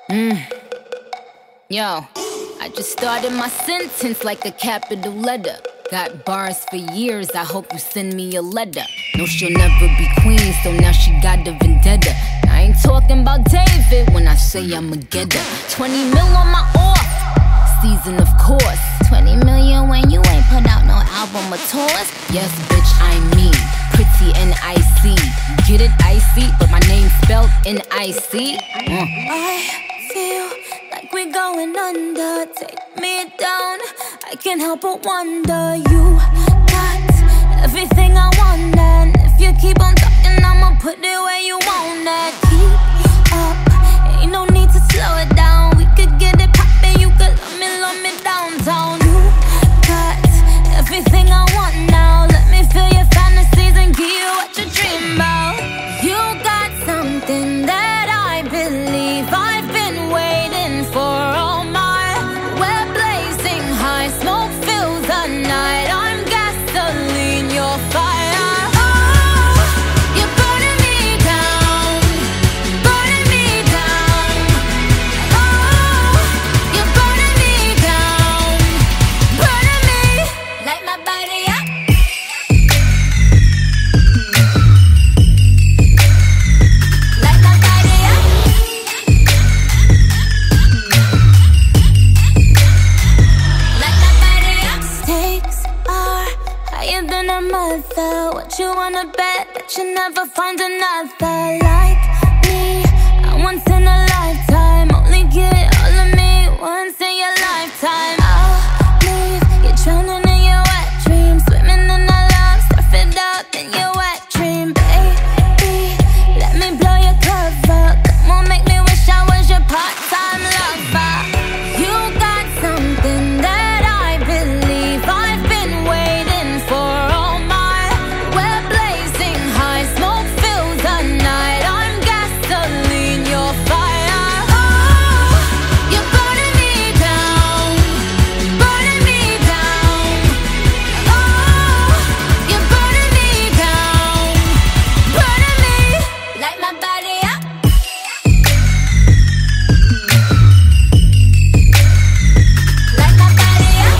Yo, I just started my sentence like a capital letter. Got bars for years, I hope you send me a letter. No, she'll never be queen, so now she got a vendetta. I ain't talking about David when I say I'ma get her. 20 mil on my off season, of course. 20 million when you ain't put out no album or tours. Yes, bitch, I'm me, pretty and icy. Get it icy, but my name spelled N-I-C. I feel like we're going under. Take me down, I can't help but wonder. You got everything I want, and if you keep on talking, I'ma put it where you want it. Keep up, ain't no need to slow it down. We could get it poppin', you could love me downtown. You got everything I want now. Let me feel your fantasies and give you what you dream about. You got something that I believe I've been waiting for all my. We're blazing high, smoke fills the night. I'm gasoline, you're fire. Oh, you're burning me down, burning me down. Oh, you're burning me down, burning me. Light my body up. Light my body up. Light my body up. Stakes are higher than a mother. What you wanna bet that you never find another like me? I'm once in a lifetime. Only get all of me once in your lifetime. I'll leave you drowning in your wet dreams, swimming in the love, surf it up in your wet dream, baby. Let me blow your cover. Come on, make me wish I was your part-time lover. You got something that I believe I've been waiting for all my. We're blazing high, smoke fills the night. I'm gasoline, you're fire. Oh, you're burning me down, burning me down. Oh, you're burning me down, burning me. Light my body up. Light my body up.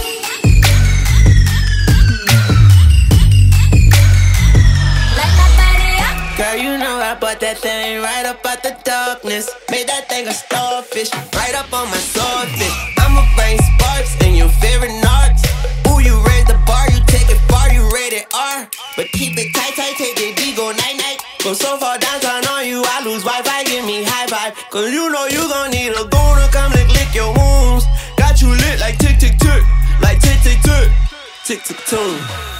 Light my body up. Girl, you know I bought that thing right up out the darkness. Made that thing a starfish, right up on my swordfish. I'ma bring sparks in your favorite narcs. Ooh, you raise the bar, you take it far, you rated R. But keep it tight, tight, take it D, go night-night. Go so far downtown on you, I lose Wi-Fi, give me high five. Cause you know you gon' need a goon to come lick your wounds. Got you lit like tick, tick, tick, like tick, tick, tick, tick, tick, tune.